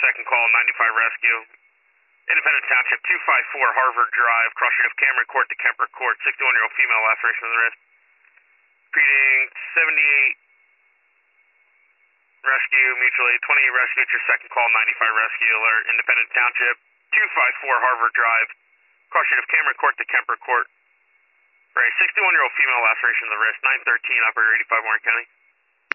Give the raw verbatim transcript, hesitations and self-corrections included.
Second call, ninety-five rescue. Independence Township, two five four Harvard Drive, cross street of Cameron Court to Kemper Court, sixty-one-year-old female, laceration of the wrist. Precinct seventy-eight, rescue, mutual aid, twenty-eight rescue, it's your second call, ninety-five rescue alert, Independence Township, two five four Harvard Drive, cross street of Cameron Court to Kemper Court. Right, sixty-one-year-old female, laceration of the wrist, nine thirteen, operator eighty-five Warren County.